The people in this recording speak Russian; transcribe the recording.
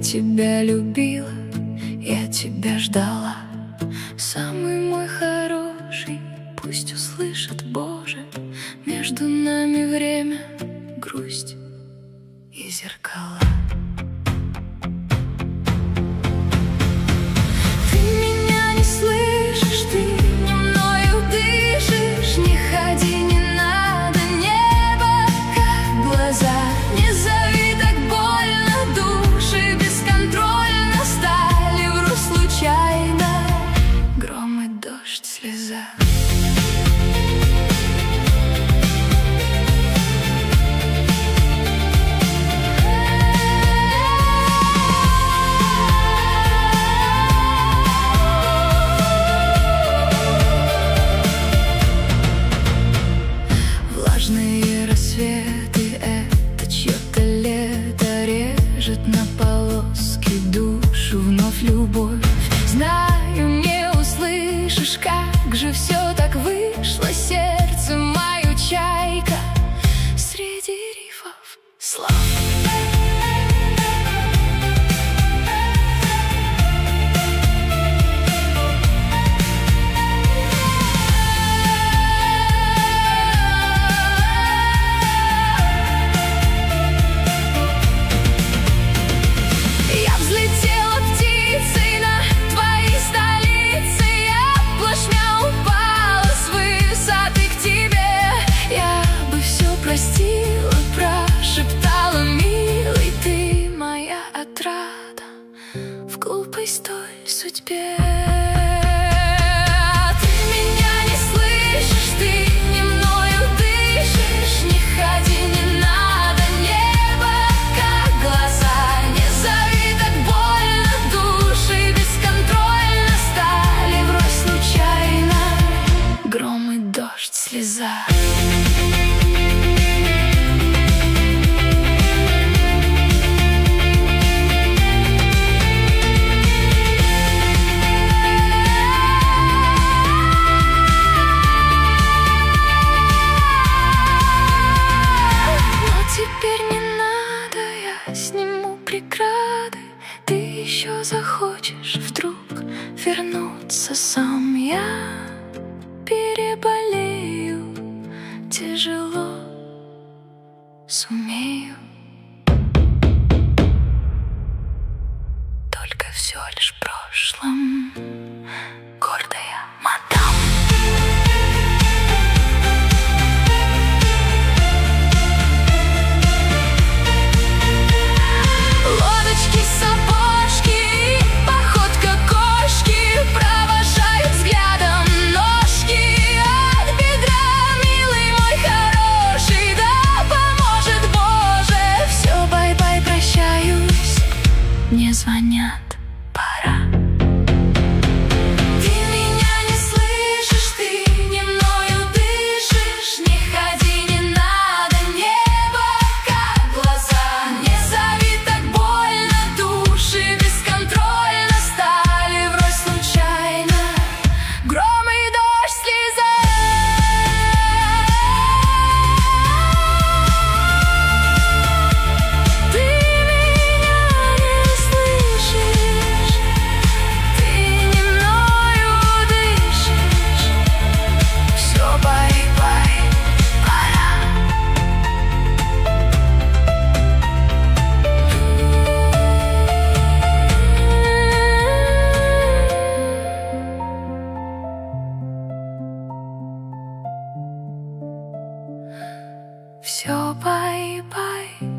тебя любила, я тебя ждала. Самый мой хороший, пусть услышит, Боже, между нами время, грусть и зеркала. Ты меня не слышишь, ты не мною дышишь. Не ходи, не надо, небо как глаза. Не зови, так больно, души бесконтрольно стали вру случайно. Гром и дождь, слеза. Влажные рассветы — это чье-то лето, режет на полоски душу вновь любовь. Знаю, не услышишь, как же все так вышло. Сердце мое чайка среди рифов слов. Простила, прошептала, милый, ты моя отрада в глупой столь судьбе. Ты меня не слышишь, ты не мною дышишь. Не ходи, не надо, небо как глаза. Не зови, так больно, души бесконтрольно стали врозь случайно. Гром и дождь, слеза. Сниму преграды, ты еще захочешь вдруг вернуться сам. Я переболею, тяжело сумею. Только все лишь в прошлом, гордая мадам. Мне звонят, пора. Ты меня не слышишь, ты не мною дышишь. Не ходи, не надо, небо как глаза. Не зови, так больно, души бесконтрольно стали врозь случайно. Гром и дождь, слеза. Все, бай-бай.